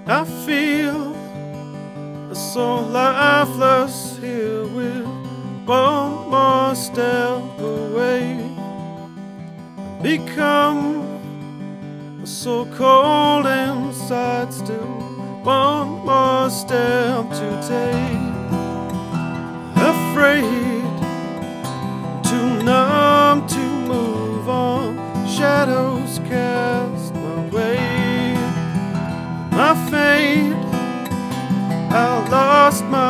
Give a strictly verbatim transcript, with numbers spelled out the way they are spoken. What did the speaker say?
I feel so lifeless here with one more step away. Become so cold inside still. One more step to take. Afraid, too numb to move on. Shadows cast my way. My fate, I lost my